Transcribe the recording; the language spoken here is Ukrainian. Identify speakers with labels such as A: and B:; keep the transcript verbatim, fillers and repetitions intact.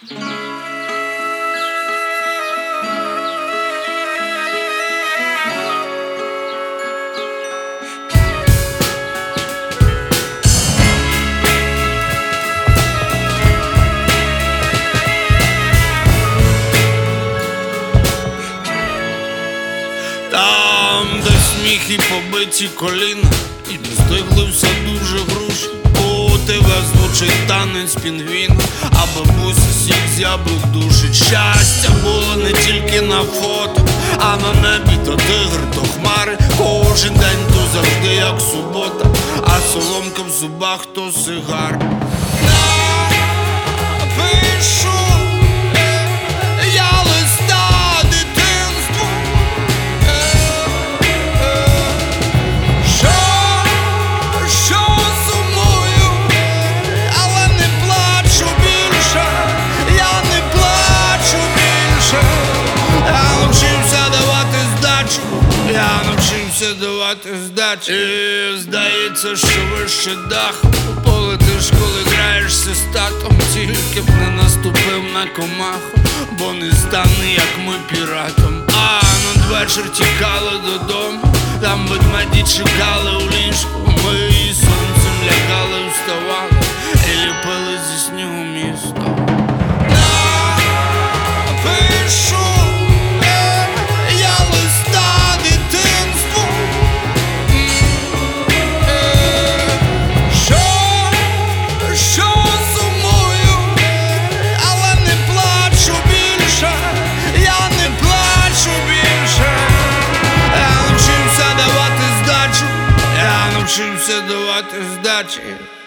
A: Там, де сміх і побиті коліна, і не здивлився дуже груші. У тебе звучить танець пінгвіна, а бабуся сік з яблук душить. Щастя було не тільки на фото, а на небі то тигр, то хмари. Кожен день то завжди як субота, а соломка в зубах то сигар. Напишу я листа дитинству, що, що сумую, але не плачу більше, я не плачу більше. Я навчився давати здачу, я навчився давати здачу. І здається, що вище даху полетиш, коли граєшся з татом. Тільки б не наступив на комаху, бо не стане, як ми, піратом. А надвечір тікали додому, там ведмеді чекали у ліжку. Ми і сонцем лягали, вставали і ліпили зі снігу місто. Напишу я листа дитинству, що, що сумую, але не плачу більше, я не плачу більше. Я навчився давати здачу, я навчився давати здачі.